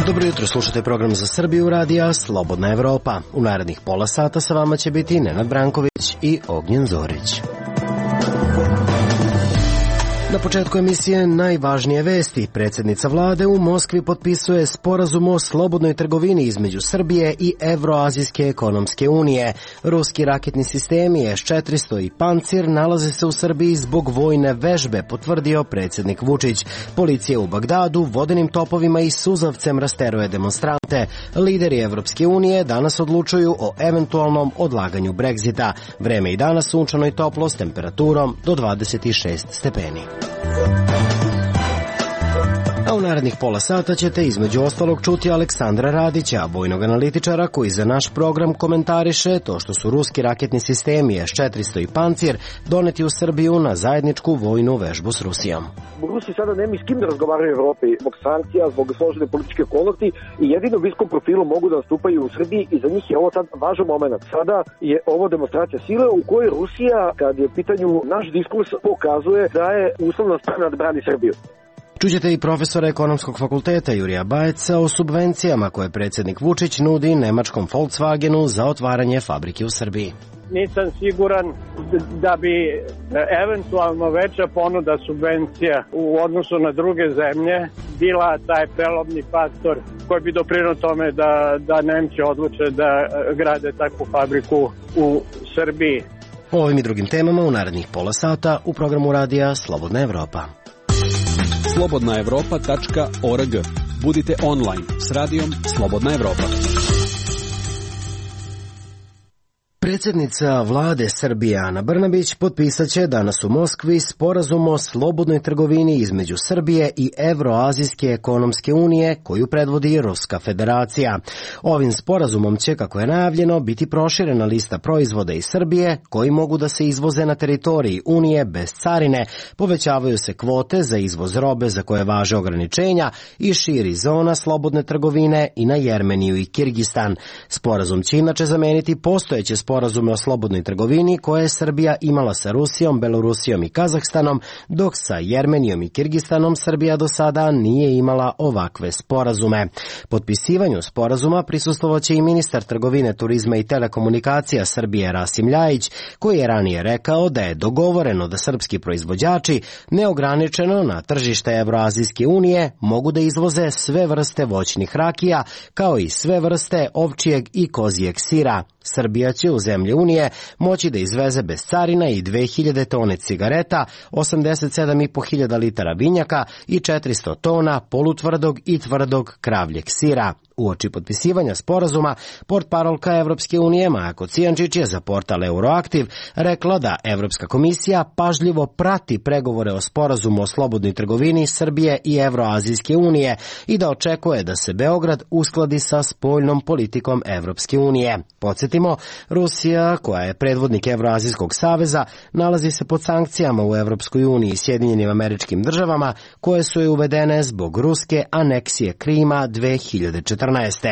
Dobro jutro, slušate program za Srbiju radija Slobodna Evropa. U narednih pola sata sa vama će biti Nenad Branković i Ognjen Zorić. Na početku emisije najvažnije vesti. Predsjednica vlade u Moskvi potpisuje sporazum o slobodnoj trgovini između Srbije i Evroazijske ekonomske unije. Ruski raketni sistemi S-400 i Pancir nalaze se u Srbiji zbog vojne vežbe, potvrdio predsjednik Vučić. Policija u Bagdadu vodenim topovima i suzavcem rasteruje demonstrante. Lideri Evropske unije danas odlučuju o eventualnom odlaganju Brexita. Vreme i danas sunčano i toplo s temperaturom do 26 stepeni. A u narednih pola sata ćete između ostalog čuti Aleksandra Radića, vojnog analitičara koji za naš program komentariše to što su ruski raketni sistemi S-400 i Pancir doneti u Srbiju na zajedničku vojnu vežbu s Rusijom. Rusi sada nema s kim da razgovaraju u Evropi zbog sankcija, zbog složene političke okolnosti i jedino viskom profilu mogu da nastupaju u Srbiji i za njih je ovo sad važan moment. Sada je ovo demonstracija sile u kojoj Rusija, kad je u pitanju naš diskurs, pokazuje da je uslovno spremna da brani Srbiju. Čućete i profesora ekonomskog fakulteta Jurija Bajca o subvencijama koje predsjednik Vučić nudi nemačkom Volkswagenu za otvaranje fabrike u Srbiji. Nisam siguran da bi eventualno veća ponuda subvencija u odnosu na druge zemlje bila taj prelomni faktor koji bi doprineo tome da Nemci odluče da grade takvu fabriku u Srbiji. O ovim i drugim temama u narednih pola sata u programu radija Slobodna Evropa. slobodnaevropa.org. Budite online s radijom Slobodna Evropa. Predsjednica vlade Srbije Ana Brnabić potpisat će danas u Moskvi sporazum o slobodnoj trgovini između Srbije i Evroazijske ekonomske unije koju predvodi Ruska federacija. Ovim sporazumom će, kako je najavljeno, biti proširena lista proizvoda iz Srbije koji mogu da se izvoze na teritoriji Unije bez carine, povećavaju se kvote za izvoz robe za koje važe ograničenja i širi zona slobodne trgovine i na Jermeniju i Kirgistan. Sporazum će inače zameniti postojeće sporazume o slobodnoj trgovini koje je Srbija imala sa Rusijom, Belorusijom i Kazahstanom, dok sa Jermenijom i Kirgistanom Srbija do sada nije imala ovakve sporazume. Potpisivanju sporazuma prisustvovaće i ministar trgovine, turizma i telekomunikacija Srbije Rasim Ljajić, koji je ranije rekao da je dogovoreno da srpski proizvođači neograničeno na tržište Evroazijske unije mogu da izvoze sve vrste voćnih rakija, kao i sve vrste ovčijeg i kozijeg sira. Srbija će u zemlje Unije moći da izveze bez carina i 2000 tone cigareta, 87.500 litara vinjaka i 400 tona polutvrdog i tvrdog kravljeg sira. Uoči potpisivanja sporazuma, portparolka Evropske unije Maja Kocijančić je za portal Euroaktiv rekla da Evropska komisija pažljivo prati pregovore o sporazumu o slobodnoj trgovini Srbije i Evroazijske unije i da očekuje da se Beograd uskladi sa spoljnom politikom Evropske unije. Podsjetimo, Rusija, koja je predvodnik Evroazijskog saveza, nalazi se pod sankcijama u Evropskoj uniji i Sjedinjenim Američkim Državama, koje su je uvedene zbog ruske aneksije Krima 2014.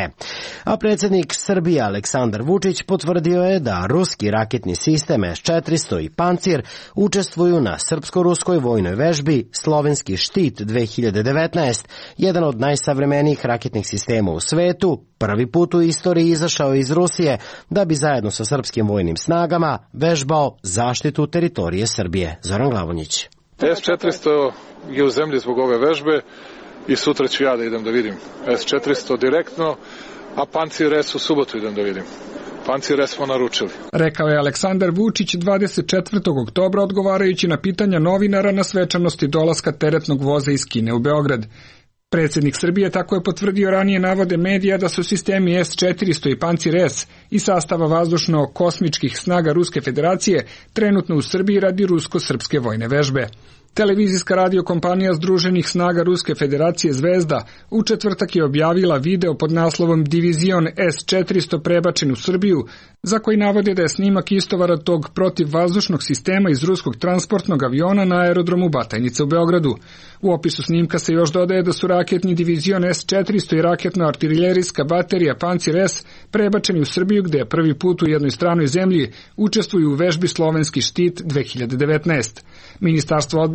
A predsjednik Srbije Aleksandar Vučić potvrdio je da ruski raketni sistem S-400 i Pancir učestvuju na srpsko-ruskoj vojnoj vežbi Slovenski štit 2019, jedan od najsavremenijih raketnih sistema u svetu, prvi put u istoriji izašao iz Rusije da bi zajedno sa srpskim vojnim snagama vežbao zaštitu teritorije Srbije. Zoran Glavonjić. S-400 je u zemlji zbog ove vežbe i sutra ću ja da idem da vidim S-400 direktno, a Pancir S u subotu idem da vidim. Pancir S smo naručili. Rekao je Aleksandar Vučić 24. oktobra odgovarajući na pitanja novinara na svečanosti dolaska teretnog voza iz Kine u Beograd. Predsjednik Srbije tako je potvrdio ranije navode medija da su sistemi S-400 i Pancir S iz sastava vazdušno-kosmičkih snaga Ruske federacije trenutno u Srbiji radi rusko-srpske vojne vežbe. Televizijska radiokompanija Združenih snaga Ruske federacije Zvezda u četvrtak je objavila video pod naslovom Divizion S-400 prebačen u Srbiju, za koji navode da je snimak istovara tog protivvazdušnog sistema iz ruskog transportnog aviona na aerodromu Batajnica u Beogradu. U opisu snimka se još dodaje da su raketni divizion S-400 i raketno-artiljerijska baterija Pancir S prebačeni u Srbiju, gde je prvi put u jednoj stranoj zemlji učestvuju u vežbi Slovenski štit 2019. Ministarstvo odbrane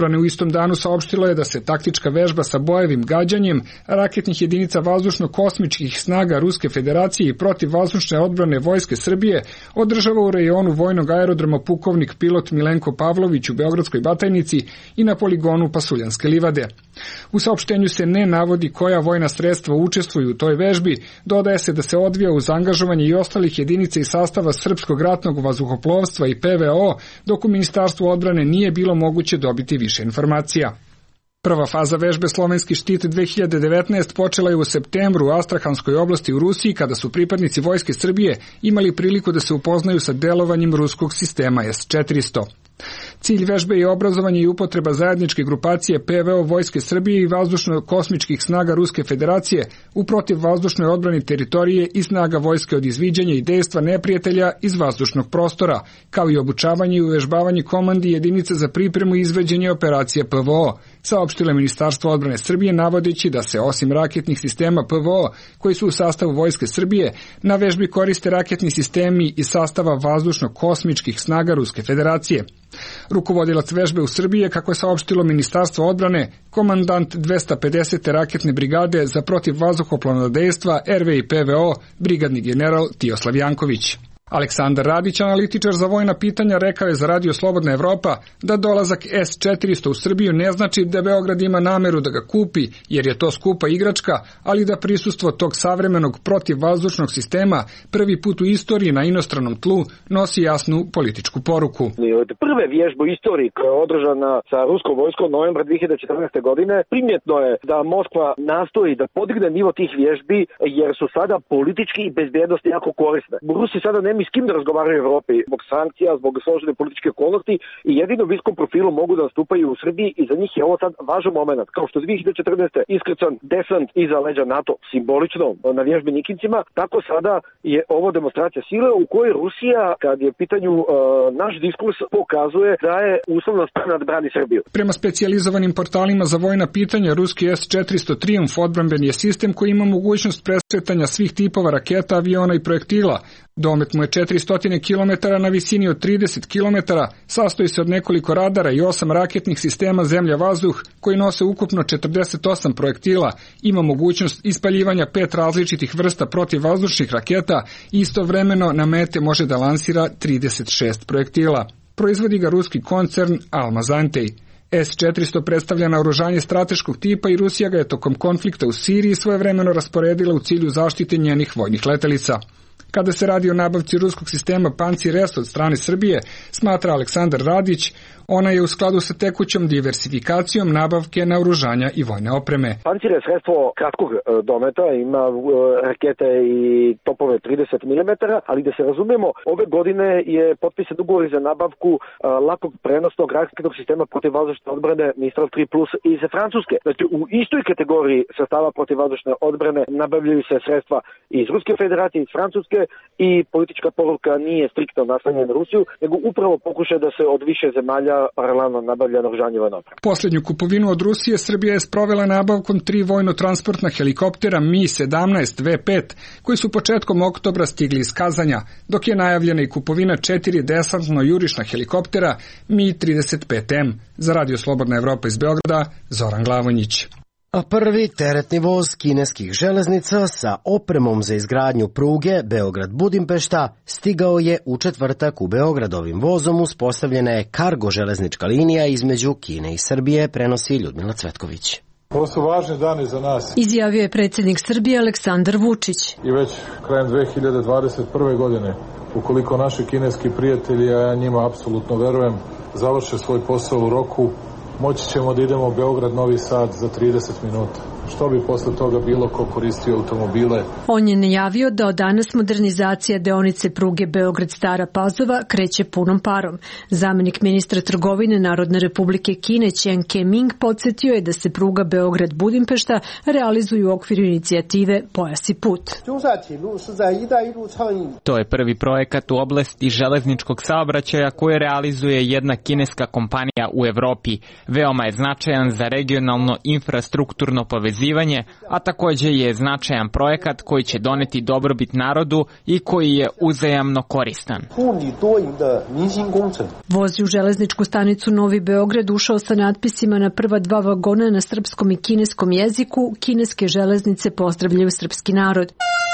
odbrane u istom danu saopštilo je da se taktička vežba sa bojevim gađanjem raketnih jedinica vazdušno-kosmičkih snaga Ruske federacije i protivvazdušne odbrane Vojske Srbije održava u rejonu vojnog aerodroma pukovnik pilot Milenko Pavlović u Beogradskoj Batajnici i na poligonu Pasuljanske livade. U saopštenju se ne navodi koja vojna sredstva učestvuju u toj vežbi, dodaje se da se odvija uz angažovanje i ostalih jedinica iz sastava Srpskog ratnog vazduhoplovstva i PVO, dok u Ministarstvu odbrane nije bilo moguće dobiti više informacija. Prva faza vežbe Slovenski štit 2019 počela je u septembru u Astrahanskoj oblasti u Rusiji, kada su pripadnici Vojske Srbije imali priliku da se upoznaju sa delovanjem ruskog sistema S-400. Cilj vežbe je obrazovanje i upotreba zajedničke grupacije PVO Vojske Srbije i vazdušno-kosmičkih snaga Ruske federacije u protivvazdušnoj odbrani teritorije i snaga vojske od izviđanja i dejstva neprijatelja iz vazdušnog prostora, kao i obučavanje i uvežbavanje komandi jedinice za pripremu i izveđenje operacije PVO, saopštilo je Ministarstvo odbrane Srbije, navodeći da se osim raketnih sistema PVO koji su u sastavu Vojske Srbije, na vežbi koriste raketni sistemi iz sastava vazdušno-kosmičkih snaga Ruske federacije. Rukovodilac vežbe u Srbiji je, kako je saopštilo Ministarstvo odbrane, komandant 250. raketne brigade za protivvazduhoplovna dejstva RV i PVO, brigadni general Tijoslav Janković. Aleksandar Radić, analitičar za vojna pitanja, rekao je za Radio Slobodna Evropa da dolazak S-400 u Srbiju ne znači da Beograd ima nameru da ga kupi, jer je to skupa igračka, ali da prisustvo tog savremenog protivvazdušnog sistema prvi put u istoriji na inostranom tlu nosi jasnu političku poruku. Od prve vježbe u istoriji koja je održana sa ruskom vojskom novembra 2014. godine, primjetno je da Moskva nastoji da podigne nivo tih vježbi, jer su sada politički i bezbjednosti jako korisne. Rusi sada ne s kim da razgovaraju u Evropi zbog sankcija, zbog složene političke okolnosti i jedino u viskom profilu mogu da nastupaju u Srbiji i za njih je ovo sad važan moment. Kao što 2014. iskrcan desant iza leđa NATO simbolično na vježbi Nikincima, tako sada je ovo demonstracija sile u kojoj Rusija, kad je u pitanju naš diskurs, pokazuje da je uslovno spremna da brani Srbiju. Prema specijalizovanim portalima za vojna pitanja, ruski S-400 Triumf odbranben je sistem koji ima mogućnost presretanja svih tipova raketa, aviona i projektila. Domet mu je 400 km na visini od 30 km, sastoji se od nekoliko radara i 8 raketnih sistema zemlja-vazduh koji nose ukupno 48 projektila, ima mogućnost ispaljivanja 5 različitih vrsta protivvazdušnih raketa i istovremeno na mete može da lansira 36 projektila. Proizvodi ga ruski koncern Almaz-Antey. S-400 predstavlja naoružanje strateškog tipa i Rusija ga je tokom konflikta u Siriji svojevremeno rasporedila u cilju zaštite njenih vojnih letelica. Kada se radi o nabavci ruskog sistema Pancir-S od strane Srbije, smatra Aleksandar Radić, ona je u skladu sa tekućom diversifikacijom nabavke naoružanja i vojne opreme. Pancir je sredstvo kratkog dometa, ima rakete i topove 30 mm, ali da se razumemo, ove godine je potpisan ugovor za nabavku lakog prenosnog raketnog sistema protivvazdušne odbrane Mistral 3+ iz Francuske. Znači, u istoj kategoriji sredstava protivvazdušne odbrane nabavljaju se sredstva iz Ruske federacije, iz Francuske i politička poruka nije striktno naslonjena na Rusiju, nego upravo pokušaj da se od više zemalja paralelno nabavlja naoružanje vojne opreme. Poslednju kupovinu od Rusije Srbija je sprovela nabavkom 3 vojno-transportna helikoptera Mi-17 V5, koji su početkom oktobra stigli iz Kazanja, dok je najavljena i kupovina 4 desantno-jurišna helikoptera Mi-35M. Za Radio Slobodna Evropa iz Beograda, Zoran Glavonjić. A prvi teretni voz kineskih železnica sa opremom za izgradnju pruge Beograd-Budimpešta stigao je u četvrtak u Beograd. Ovim vozom uspostavljena je kargo železnička linija između Kine i Srbije, prenosi Ljudmila Cvetković. Ovo su važni dani za nas, izjavio je predsjednik Srbije Aleksandar Vučić. I već krajem 2021. godine, ukoliko naši kineski prijatelji, a ja njima apsolutno verujem, završe svoj posao u roku, moći ćemo da idemo u Beograd-Novi Sad za 30 minuta. Što bi posle toga bilo ko koristio automobile? On je najavio da od danas modernizacija deonice pruge Beograd-Stara Pazova kreće punom parom. Zamenik ministra trgovine Narodne republike Kine Chen Ke-ming podsjetio je da se pruga Beograd-Budimpešta realizuje u okviru inicijative Pojas i put. To je prvi projekat u oblasti železničkog saobraćaja koje realizuje jedna kineska kompanija u Evropi. Veoma je značajan za regionalno infrastrukturno povezivanje povezivanje, a takođe je značajan projekat koji će doneti dobrobit narodu i koji je uzajamno koristan. Voz je u železničku stanicu Novi Beograd ušao sa natpisima na prva 2 vagona na srpskom i kineskom jeziku. Kineske železnice pozdravljaju srpski narod.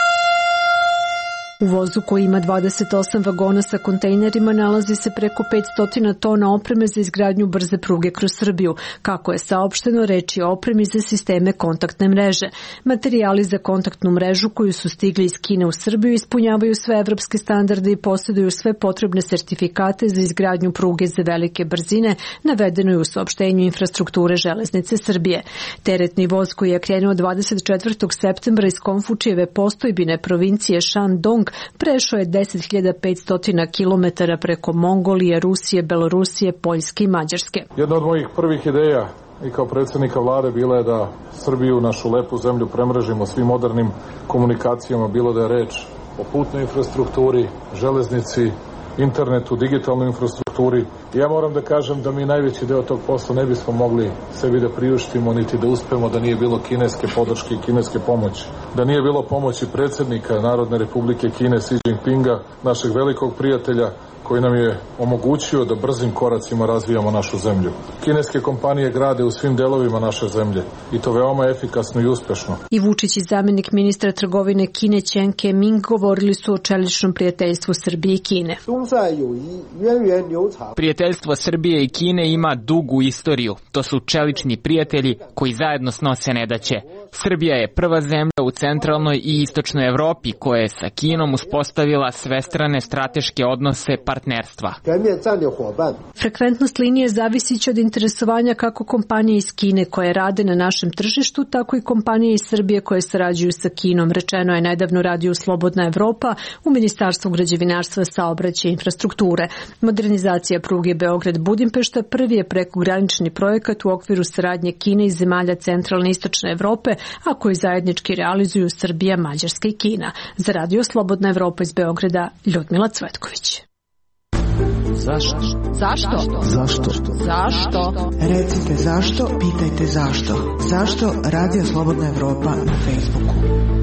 U vozu koji ima 28 vagona sa kontejnerima nalazi se preko 500 tona opreme za izgradnju brze pruge kroz Srbiju. Kako je saopšteno, reč je o opremi za sisteme kontaktne mreže. Materijali za kontaktnu mrežu koju su stigli iz Kine u Srbiju ispunjavaju sve evropske standarde i posjeduju sve potrebne sertifikate za izgradnju pruge za velike brzine, navedeno je u saopštenju infrastrukture železnice Srbije. Teretni voz koji je krenuo 24. septembra iz Konfučijeve postojbine provincije Shandong prešao je 10.500 km preko Mongolije, Rusije, Belorusije, Poljske i Mađarske. Jedna od mojih prvih ideja i kao predsjednika vlade bila je da Srbiju, našu lepu zemlju, premrežimo svim modernim komunikacijama, bilo da je reč o putnoj infrastrukturi, železnici, internetu, digitalnoj infrastrukturi. Ja moram da kažem da mi najveći deo tog posla ne bismo mogli sebi da priuštimo niti da uspemo da nije bilo kineske podrške i kineske pomoći. Da nije bilo pomoći predsjednika Narodne Republike Kine Xi Jinpinga, našeg velikog prijatelja, koji nam je omogućio da brzim koracima razvijamo našu zemlju. Kineske kompanije grade u svim delovima naše zemlje i to veoma efikasno i uspešno. I Vučić i zamjenik ministra trgovine Kine Chen Ke-ming govorili su o čeličnom prijateljstvu Srbije i Kine. Prijateljstvo Srbije i Kine ima dugu istoriju. To su čelični prijatelji koji zajedno snose nedaće. Srbija je prva zemlja u centralnoj i istočnoj Evropi koja je sa Kinom uspostavila svestrane strateške odnose partnerstva. Frekventnost linije zavisiće od interesovanja kako kompanije iz Kine koje rade na našem tržištu, tako i kompanije iz Srbije koje sarađuju sa Kinom, rečeno je nedavno Radio Slobodna Evropa u Ministarstvu građevinarstva, saobraćaja i infrastrukture. Modernizacija pruge Beograd-Budimpešta prvi je prekogranični projekat u okviru saradnje Kine i zemalja centralne i istočne Evrope, a koji zajednički realizuju Srbija, Mađarska i Kina. Za Radio Slobodna Evropa iz Beograda, Ljudmila Cvetković. Zašto? Zašto? Zašto? Zašto? Recite zašto, pitajte zašto. Zašto Radio Slobodna Evropa na Facebooku?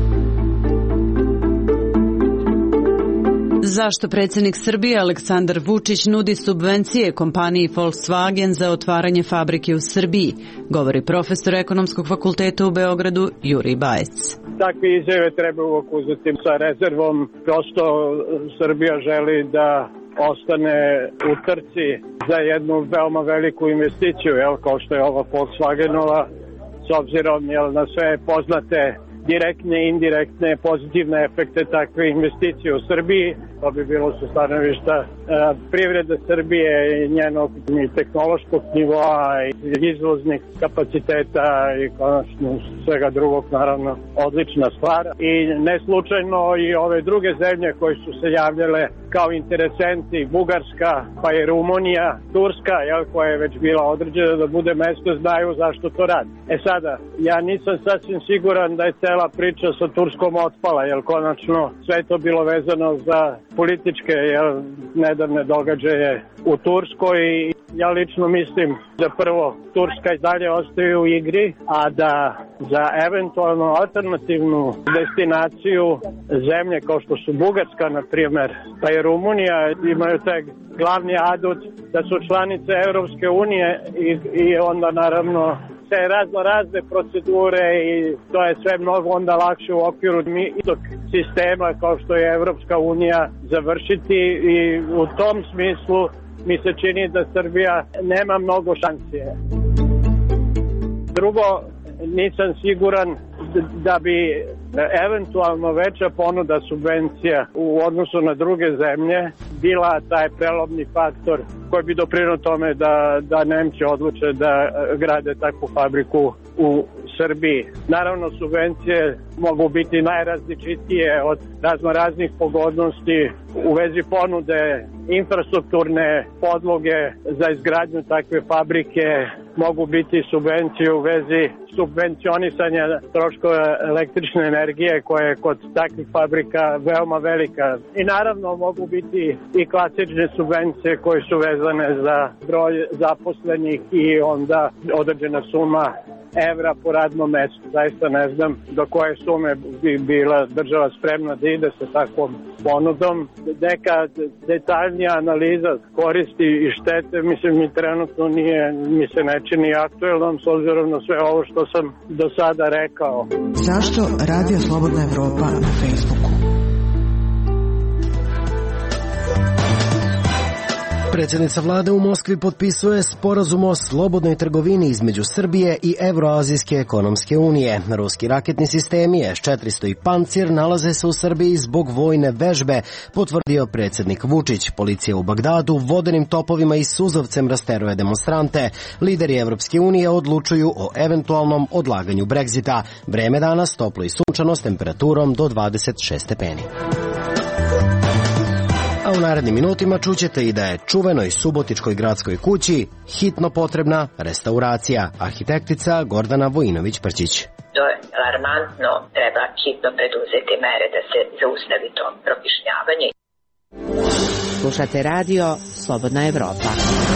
Zašto predsjednik Srbije Aleksandar Vučić nudi subvencije kompaniji Volkswagen za otvaranje fabrike u Srbiji, govori profesor Ekonomskog fakulteta u Beogradu Jurij Bajec. Takve izjave treba uvijek uzeti sa rezervom. Prosto Srbija želi da ostane u trci za jednu veoma veliku investiciju, kao što je ova Volkswagenova, s obzirom na sve poznate direktne i indirektne pozitivne efekte takve investicije u Srbiji. To bi bilo sa stanovišta privrede Srbije i njenog tehnološkog nivoa i izvoznih kapaciteta i konačno svega drugog, naravno, odlična stvar. I ne slučajno i ove druge zemlje koje su se javljale kao interesenti, Bugarska, pa i Rumunija, Turska, koja je već bila određena da bude mesto, znaju zašto to radi. Sada, ja nisam sasvim siguran da je cela priča sa Turskom otpala, jer konačno sve to bilo vezano za političke nedavne događaje u Turskoj i ja lično mislim da prvo Turska i dalje ostaje u igri, a da za eventualno alternativnu destinaciju zemlje kao što su Bugarska, na primjer, pa i Rumunija imaju taj glavni adut da su članice Europske unije i onda naravno razne procedure i to je sve mnogo onda lakše u okviru tog sistema kao što je Evropska unija završiti i u tom smislu mi se čini da Srbija nema mnogo šanse. Drugo, nisam siguran da bi eventualno veća ponuda subvencija u odnosu na druge zemlje bila taj prelomni faktor koji bi doprinio tome da Nemci odluče da grade takvu fabriku u Srbiji. Naravno, subvencije mogu biti najrazličitije od raznih pogodnosti u vezi ponude infrastrukturne podloge za izgradnju takve fabrike, mogu biti subvencije u vezi subvencionisanja troškova električne energije koja je kod takvih fabrika veoma velika. I naravno mogu biti i klasične subvencije koje su vezane za broj zaposlenih i onda određena suma evra po radnom mestu. Zaista ne znam do koje sume bi bila država spremna da ide sa takvom ponudom. Neka detaljnija analiza koristi i štete, mislim, mi trenutno mi se ne čini aktuelnom s obzirom na sve ovo što sam do sada rekao. Zašto Radio Slobodna Evropa na Facebooku? Predsjednica vlade u Moskvi potpisuje sporazum o slobodnoj trgovini između Srbije i Evroazijske ekonomske unije. Ruski raketni sistemi S-400 i Pancir nalaze se u Srbiji zbog vojne vežbe, potvrdio predsjednik Vučić. Policija u Bagdadu vodenim topovima i suzavcem rasteruje demonstrante. Lideri Evropske unije odlučuju o eventualnom odlaganju Brexita. Vreme danas toplo i sunčano s temperaturom do 26 stepeni. A u narednim minutima čućete i da je čuvenoj subotičkoj gradskoj kući hitno potrebna restauracija. Arhitektica Gordana Vojinović-Prčić. To je alarmantno, treba hitno preduzeti mere da se zaustavi to prokišnjavanje. Slušate radio Slobodna Evropa.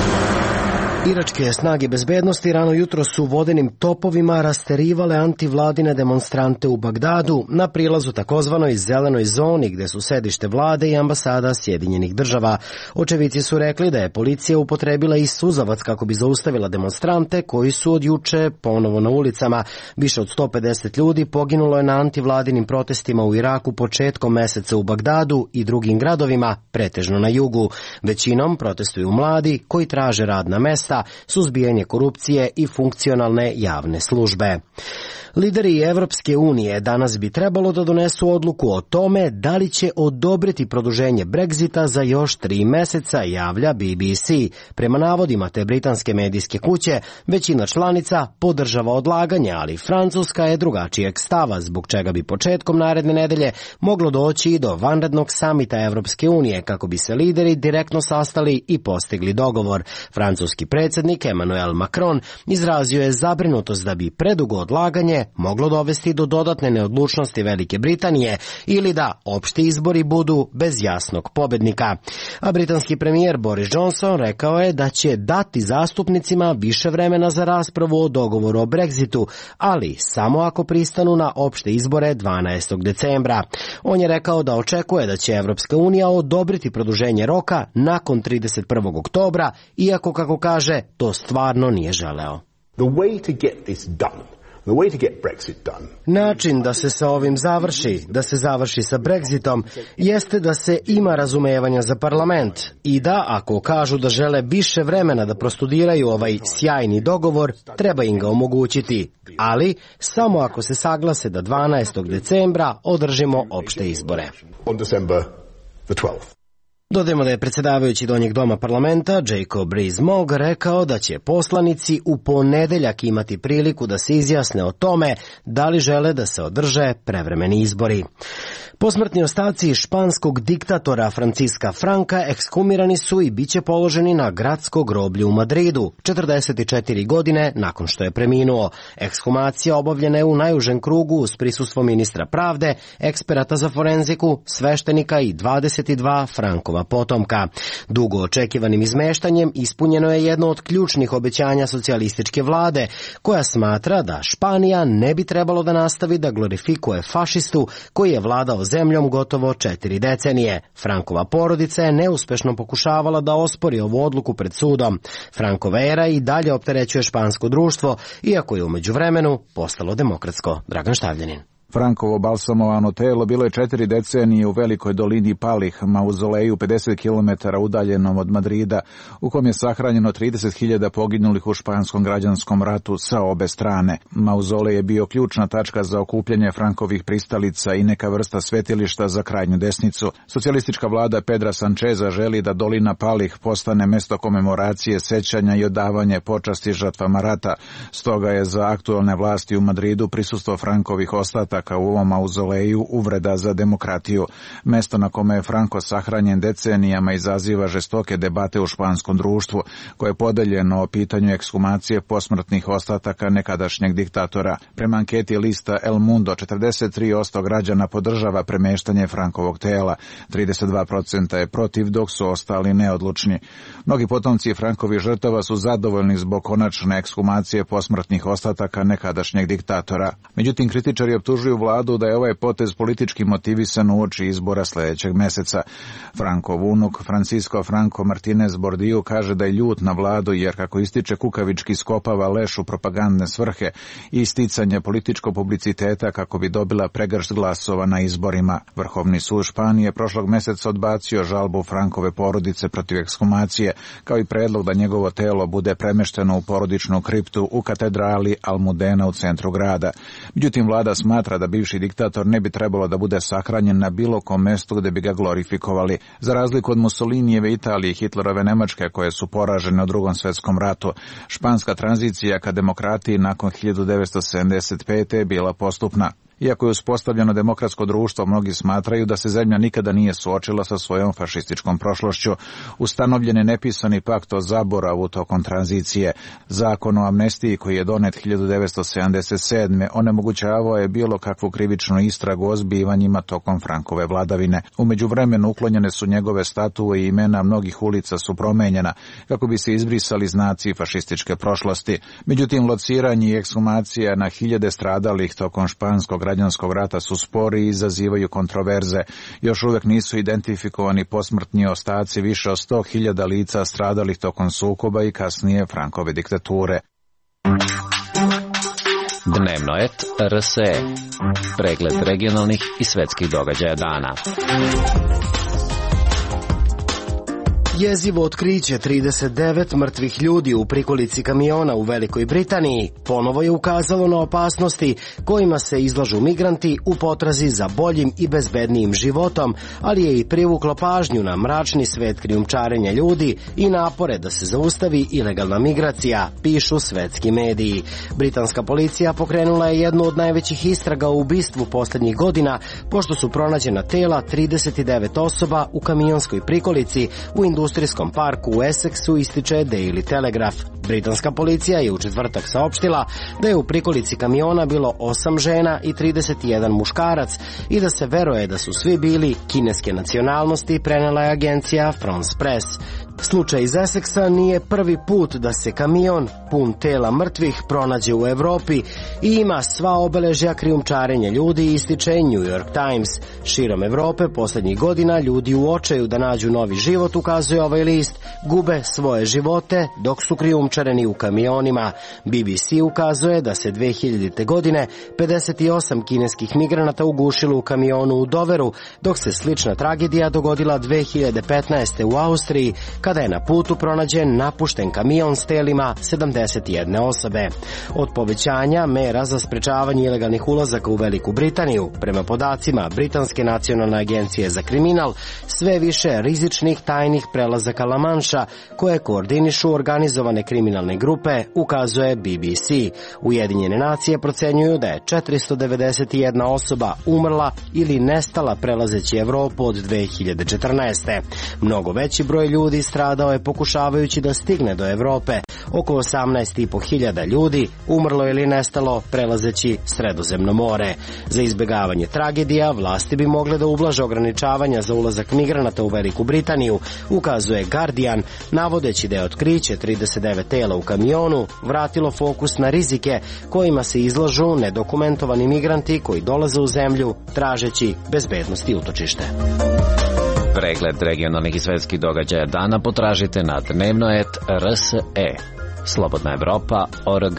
Iračke snage bezbednosti rano jutro su vodenim topovima rasterivale antivladine demonstrante u Bagdadu na prilazu takozvanoj zelenoj zoni gde su sedište vlade i ambasada Sjedinjenih država. Očevici su rekli da je policija upotrebila i suzavac kako bi zaustavila demonstrante koji su od juče ponovo na ulicama. Više od 150 ljudi poginulo je na antivladinim protestima u Iraku početkom meseca u Bagdadu i drugim gradovima, pretežno na jugu. Većinom protestuju mladi koji traže radna mesta, suzbijanje korupcije i funkcionalne javne službe. Lideri Evropske unije danas bi trebalo da donesu odluku o tome da li će odobriti produženje Brexita za još 3 meseca, javlja BBC. Prema navodima te britanske medijske kuće, većina članica podržava odlaganje, ali Francuska je drugačijeg stava, zbog čega bi početkom naredne nedelje moglo doći i do vanrednog samita Evropske unije kako bi se lideri direktno sastali i postigli dogovor. Francuski predsjednik Emmanuel Macron izrazio je zabrinutost da bi predugo odlaganje moglo dovesti do dodatne neodlučnosti Velike Britanije ili da opšti izbori budu bez jasnog pobednika. A britanski premijer Boris Johnson rekao je da će dati zastupnicima više vremena za raspravu o dogovoru o Brexitu, ali samo ako pristanu na opšte izbore 12. decembra. On je rekao da očekuje da će Evropska unija odobriti produženje roka nakon 31. oktobra, iako, kako kaže, to stvarno nije želeo. The way to get this done, the way to get Brexit done. Način da se sa ovim završi sa Brexitom, jeste da se ima razumevanja za parlament i da, ako kažu da žele više vremena da prostudiraju ovaj sjajni dogovor, treba im ga omogućiti. Ali, samo ako se saglase da 12. decembra održimo opšte izbore. On December the 12th. Dodajemo da je predsjedavajući Donjeg doma parlamenta Jacob Rees-Mogg rekao da će poslanici u ponedeljak imati priliku da se izjasne o tome da li žele da se održe prevremeni izbori. Posmrtni ostaci španskog diktatora Francisca Franka ekshumirani su i bit će položeni na gradsko groblje u Madridu, 44 godine nakon što je preminuo. Ekshumacija obavljena je u najužem krugu uz prisustvo ministra pravde, eksperata za forenziku, sveštenika i 22 Frankova potomka. Dugo očekivanim izmeštanjem ispunjeno je jedno od ključnih obećanja socijalističke vlade, koja smatra da Španija ne bi trebalo da nastavi da glorifikuje fašistu koji je vladao zemljom gotovo 4 decenije. Frankova porodica je neuspešno pokušavala da ospori ovu odluku pred sudom. Frankova era i dalje opterećuje špansko društvo, iako je u međuvremenu postalo demokratsko. Dragan Štavljanin. Frankovo balsamovano telo bilo je 4 decenije u velikoj dolini Palih, mauzoleju 50 km udaljenom od Madrida, u kom je sahranjeno 30.000 poginulih u španskom građanskom ratu sa obe strane. Mauzolej je bio ključna tačka za okupljanje Frankovih pristalica i neka vrsta svetilišta za krajnju desnicu. Socijalistička vlada Pedra Sancheza želi da dolina Palih postane mesto komemoracije, sećanja i odavanje počasti žrtvama rata. Stoga je za aktualne vlasti u Madridu prisustvo Frankovih ostataka ostataka u ovom mauzoleju uvreda za demokratiju. Mesto na kome je Franco sahranjen decenijama izaziva žestoke debate u španskom društvu, koje je podeljeno o pitanju ekshumacije posmrtnih ostataka nekadašnjeg diktatora. Prema anketi lista El Mundo, 43% građana podržava premeštanje Frankovog tela, 32% je protiv, dok su ostali neodlučni. Mnogi potomci Frankovih žrtava su zadovoljni zbog konačne ekshumacije posmrtnih ostataka nekadašnjeg diktatora. Međutim, kritičari optužuju vladu da je ovaj potez politički motivisan uoči izbora sljedećeg meseca. Frankov unuk Francisco Franco Martinez Bordillo kaže da je ljut na vladu jer, kako ističe, kukavički skopava leš u propagandne svrhe i isticanje političkog publiciteta kako bi dobila pregršt glasova na izborima. Vrhovni sud Španije prošlog meseca odbacio žalbu Frankove porodice protiv ekshumacije, kao i predlog da njegovo telo bude premešteno u porodičnu kriptu u katedrali Almudena u centru grada. Međutim, vlada smatra da bivši diktator ne bi trebalo da bude sahranjen na bilo kom mestu gde bi ga glorifikovali. Za razliku od Mussolinijeve Italije i Hitlerove Nemačke, koje su poražene u Drugom svetskom ratu, španska tranzicija ka demokratiji nakon 1975. je bila postupna. Iako je uspostavljeno demokratsko društvo, mnogi smatraju da se zemlja nikada nije suočila sa svojom fašističkom prošlošću. Ustanovljen je nepisani pakt o zaboravu tokom tranzicije. Zakon o amnestiji, koji je donet 1977. onemogućavao je bilo kakvu krivičnu istragu o zbivanjima tokom Frankove vladavine. U međuvremenu uklonjene su njegove statue i imena mnogih ulica su promenjena kako bi se izbrisali znaci fašističke prošlosti. Međutim, lociranje i ekshumacija na hiljade stradalih tokom španskog građanskog rata su spori i izazivaju kontroverze. Još uvek nisu identifikovani posmrtni ostaci više od 100.000 lica stradalih tokom sukoba i kasnije Frankove diktature. Dnevnoet RSE. Pregled regionalnih i svetskih događaja dana. Jezivo otkriće 39 mrtvih ljudi u prikolici kamiona u Velikoj Britaniji ponovo je ukazalo na opasnosti kojima se izlažu migranti u potrazi za boljim i bezbednijim životom, ali je i privuklo pažnju na mračni svet krijumčarenja ljudi i napore da se zaustavi ilegalna migracija, pišu svetski mediji. Britanska policija pokrenula je jednu od najvećih istraga o ubistvu posljednjih godina, pošto su pronađena tela 39 osoba u kamionskoj prikolici u industrijskom parku u Essexu, ističe Daily Telegraph. Britanska policija je u četvrtak saopštila da je u prikolici kamiona bilo 8 žena i 31 muškarac i da se veruje da su svi bili kineske nacionalnosti, prenela je agencija France Press. Slučaj iz Essexa nije prvi put da se kamion pun tela mrtvih pronađe u Evropi i ima sva obeležja krijumčarenja ljudi, ističe New York Times. Širom Evrope posljednjih godina ljudi u očaju da nađu novi život, ukazuje ovaj list, gube svoje živote dok su krijumčareni u kamionima. BBC ukazuje da se 2000. godine 58 kineskih migranata ugušilo u kamionu u Doveru, dok se slična tragedija dogodila 2015. u Austriji, kada je na putu pronađen napušten kamion s telima 71 osobe. Od povećanja mera za sprečavanje ilegalnih ulazaka u Veliku Britaniju, prema podacima Britanske nacionalne agencije za kriminal, sve više rizičnih tajnih prelazaka La Manša koje koordinišu organizovane kriminalne grupe, ukazuje BBC. Ujedinjene nacije procenjuju da je 491 osoba umrla ili nestala prelazeći Evropu od 2014. Mnogo veći broj ljudi stradao je pokušavajući da stigne do Evrope. Oko 18.500 ljudi umrlo ili nestalo prelazeći Sredozemno more. Za izbjegavanje tragedija vlasti bi mogle da ublaže ograničavanja za ulazak migranata u Veliku Britaniju, ukazuje Guardian, navodeći da je otkriće 39 tela u kamionu vratilo fokus na rizike kojima se izlažu nedokumentovani migranti koji dolaze u zemlju tražeći bezbednost i utočište. Pregled regionalnih i svetskih događaja dana potražite na Dnevnoet RSE. Slobodna Evropa.org.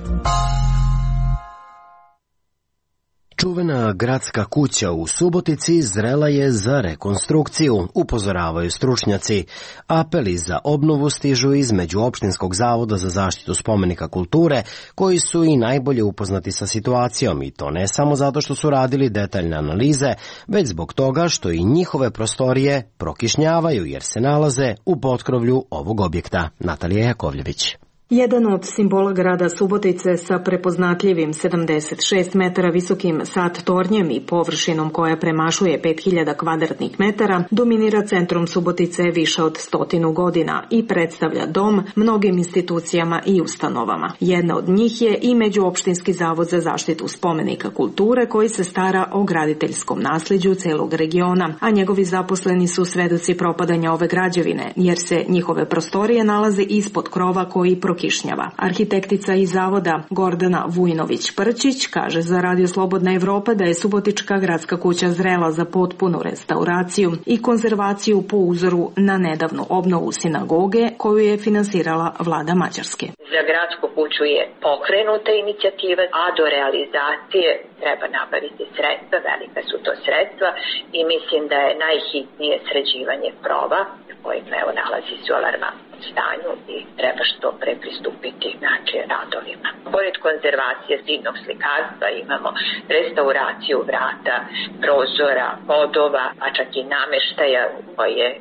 Čuvena gradska kuća u Subotici zrela je za rekonstrukciju, upozoravaju stručnjaci. Apeli za obnovu stižu iz Međuopštinskog zavoda za zaštitu spomenika kulture, koji su i najbolje upoznati sa situacijom, i to ne samo zato što su radili detaljne analize, već zbog toga što i njihove prostorije prokišnjavaju jer se nalaze u potkrovlju ovog objekta. Natalija Jakovljević. Jedan od simbola grada Subotice sa prepoznatljivim 76 metara visokim sat tornjem i površinom koja premašuje 5000 kvadratnih metara dominira centrom Subotice više od 100 godina i predstavlja dom mnogim institucijama i ustanovama. Jedna od njih je i Međuopštinski zavod za zaštitu spomenika kulture koji se stara o graditeljskom naslijeđu celog regiona, a njegovi zaposleni su svedoci propadanja ove građevine jer se njihove prostorije nalaze ispod krova koji kišnjava. Arhitektica iz zavoda Gordana Vujnović-Prčić kaže za Radio Slobodna Evropa da je Subotička gradska kuća zrela za potpunu restauraciju i konzervaciju po uzoru na nedavnu obnovu sinagoge koju je finansirala vlada Mađarske. Za gradsku kuću je pokrenuta inicijativa, a do realizacije treba nabaviti sredstva, velika su to sredstva i mislim da je najhitnije sređivanje krova koji nalazi se u alarmantnom stanju i treba što pre pristupiti radovima. Pored konzervacije zidnog slikarstva imamo restauraciju vrata, prozora, podova, a čak i nameštaja koji je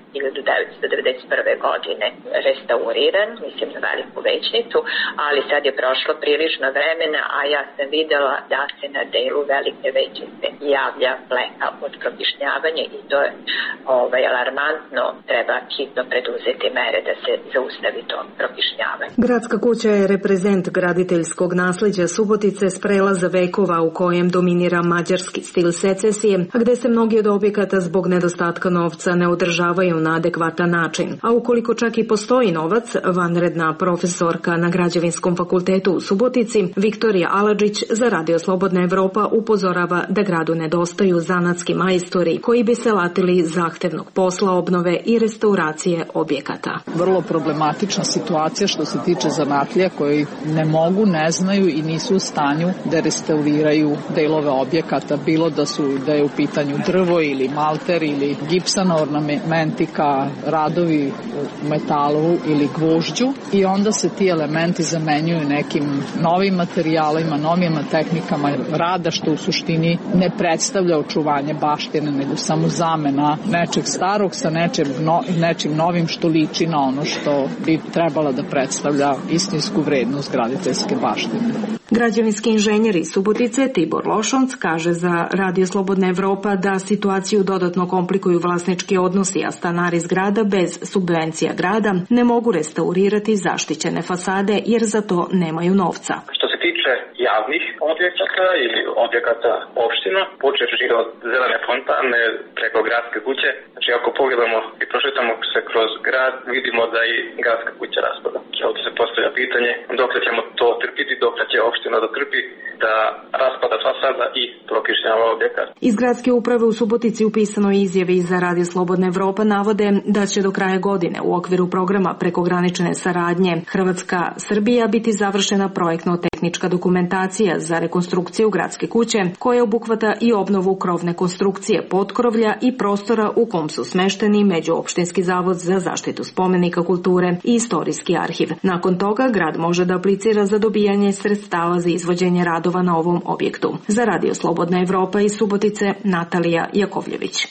1991. godine restauriran, mislim na veliku većnicu, ali sad je prošlo prilično vremena, a ja sam videla da se na delu velike većnice javlja fleka od prokišnjavanja i to je alarmantno, treba hitno preduzeti mere da se zaustavi to prokišnjavanje. Gradska kuća je reprezent graditeljskog nasleđa Subotice s prelaza vekova u kojem dominira mađarski stil secesije, a gde se mnogi od objekata zbog nedostatka novca ne održavaju na adekvatan način. A ukoliko čak i postoji novac, vanredna profesorka na Građevinskom fakultetu u Subotici, Viktorija Aladžić za Radio Slobodna Evropa upozorava da gradu nedostaju zanatski majstori koji bi se latili zahtevnog posla obnove i restauracije objekata. Vrlo problematična situacija što se tiče zanatlija koji ne mogu, ne znaju i nisu u stanju da restauriraju delove objekata, bilo da je u pitanju drvo ili malter ili gipsana ornamentika, radovi u metalu ili gvožđu i onda se ti elementi zamenjuju nekim novim materijalima, novim tehnikama rada što u suštini ne predstavlja očuvanje baštine, nego samo zamena nečeg starog sa nečim novim što liči na ono što bi trebala da predstavlja istinsku vrednost graditeljske baštine. Građevinski inženjer iz Subotice Tibor Lošonc kaže za Radio Slobodna Evropa da situaciju dodatno komplikuju vlasnički odnosi, a stanari zgrada bez subvencija grada ne mogu restaurirati zaštićene fasade jer za to nemaju novca. Što se tiče javnih objekata ili objekata opština, počevši od zelene fontane preko gradske kuće, znači ako pogledamo i prošetamo se kroz grad, vidimo da i gradska kuća raspada. Ovdje se postavlja pitanje dok ćemo to trpiti, dok će opština da trpi da raspada fasada i prokišnjava objekat. Iz gradske uprave u Subotici u pisanoj izjavi za Radio Slobodna Evropa navode da će do kraja godine u okviru programa prekogranične saradnje Hrvatska-Srbija biti završena projektno-tehnička dokumentacija za rekonstrukciju gradske kuće koja obuhvata i obnovu krovne konstrukcije potkrovlja i prostora u kom su smešteni Međuopštinski zavod za zaštitu spomenika kulture i istorijski arhiv. Nakon toga grad može da aplicira za dobijanje sredstava za izvođenje radova na ovom objektu. Za Radio Slobodna Evropa iz Subotice, Natalija Jakovljević.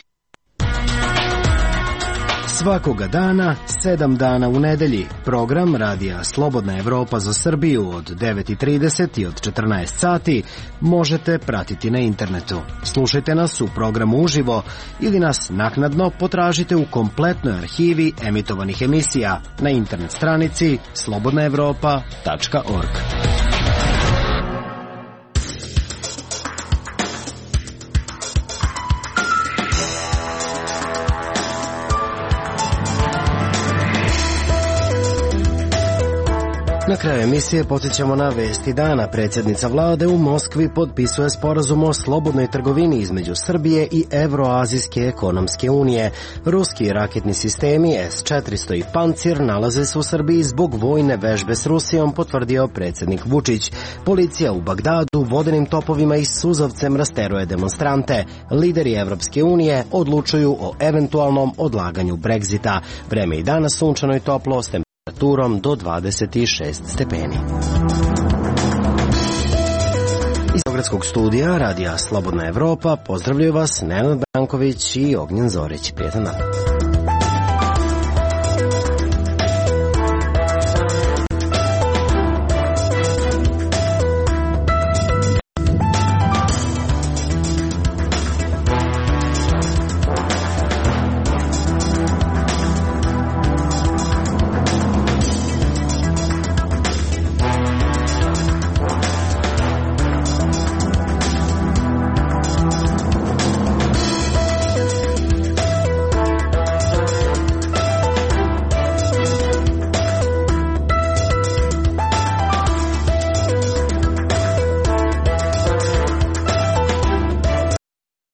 Svakoga dana, 7 dana u nedelji, program Radija Slobodna Evropa za Srbiju od 9:30 i od 14 sati možete pratiti na internetu. Slušajte nas u programu uživo ili nas naknadno potražite u kompletnoj arhivi emitovanih emisija na internet stranici slobodnaevropa.org. Na kraju emisije podsjećamo na vesti dana. Predsjednica vlade u Moskvi potpisuje sporazum o slobodnoj trgovini između Srbije i Evroazijske ekonomske unije. Ruski raketni sistemi S-400 i Pancir nalaze se u Srbiji zbog vojne vežbe s Rusijom, potvrdio predsjednik Vučić. Policija u Bagdadu vodenim topovima i suzavcem rasteruje demonstrante. Lideri Evropske unije odlučuju o eventualnom odlaganju Brexita. Vreme i danas sunčano i toplo, s temperaturom do 26 stepeni. Iz Beogradskog studija Radija Slobodna Evropa pozdravljaju vas Nenad Branković i Ognjen Zorić. Prijetan dan.